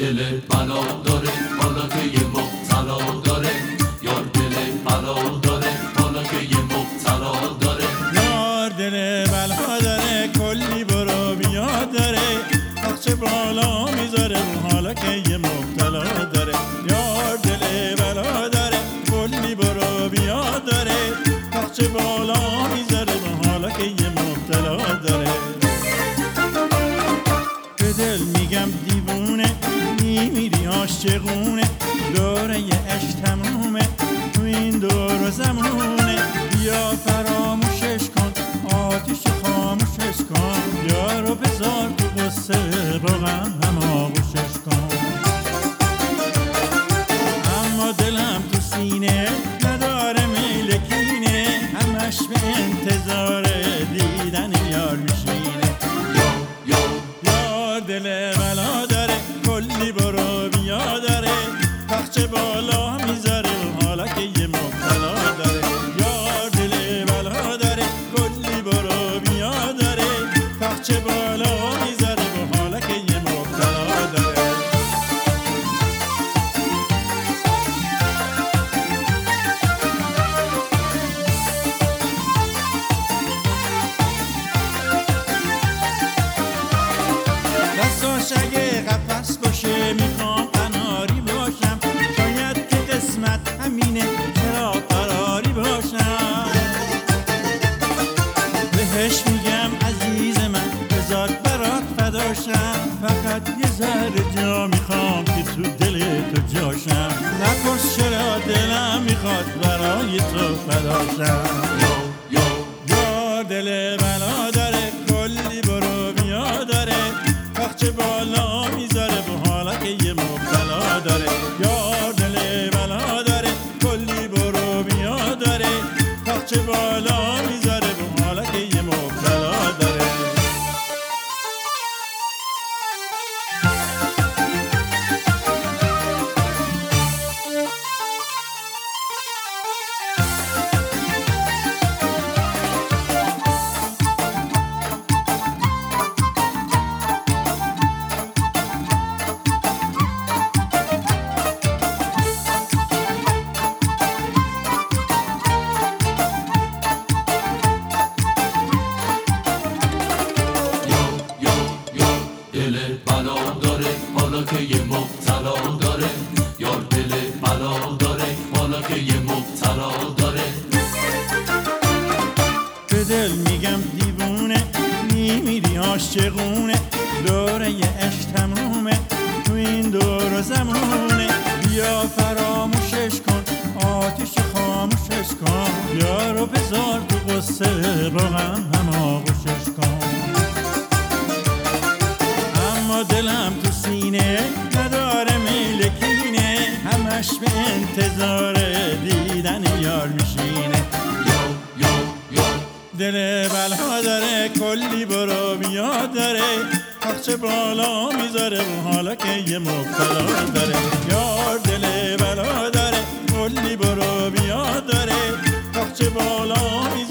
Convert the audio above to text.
دل بلا داره حالا که یه مبتلا داره، یار دل بلا داره حالا که یه مبتلا داره، یار دل بلا داره کلی برو بیا داره، تخت بالا میذاره حالا که یه مبتلا داره، یار دل بلا داره کلی برو بیا داره، تخت بالا میذاره حالا که یه مبتلا داره. به دل میگم دیوونه میمیری عاشقونه، دوره عشق تمومه تو این دور و زمونه، بیا فراموشش کن آتیش خاموشش کن، یارو بذار تو قصه با غم هم آغوشش کن. اما دلم تو سینه نداره میل کینه، همش به انتظار دیدن یار میشینه، یار دل بلا داره کلی برو بیا داره، تخت بالا میذاره حالا که یه مبتلا داره، یار دل بلا داره کلی برو بیا داره، تخت بالا میذاره حالا که یه مبتلا داره. دستاش اگه قفص باشه میخوام قناری باشم، شاید که قسمت همینه چرا قراری باشم، بهش میگم عزیز من بذار برات فداشم، فقط یه ذره جا میخوام که تو دل تو جاشم، نپرس چرا دلم میخواد برای تو فداشم. یار دل بلا داره کلی برو بیا داره، تخت بالا میذاره به حالا که یه مبتلا داره، یار دل بلا داره کلی برو بیا داره، تخت بالا میذاره به حالا که یه مبتلا داره. دل بلا داره حالا که یه مبتلا داره، یار دل بلا داره حالا که یه مبتلا داره. به دل میگم دیوونه میمیری عاشقونه، دوره عشق تمومه تو این دور و زمونه، بیا فراموشش کن آتیش خاموشش کن، یارو بذار تو قصه با غم هم آغوشش کن. اما دلم تو سینه نداره میل کینه، همش به انتظار دیدن یار میشینه، دل بلا داره کلی برو بیا داره، تخت بالا میذاره حالا که یه مبتلا داره، یار دل بلا داره کلی برو بیا داره، تخت بالا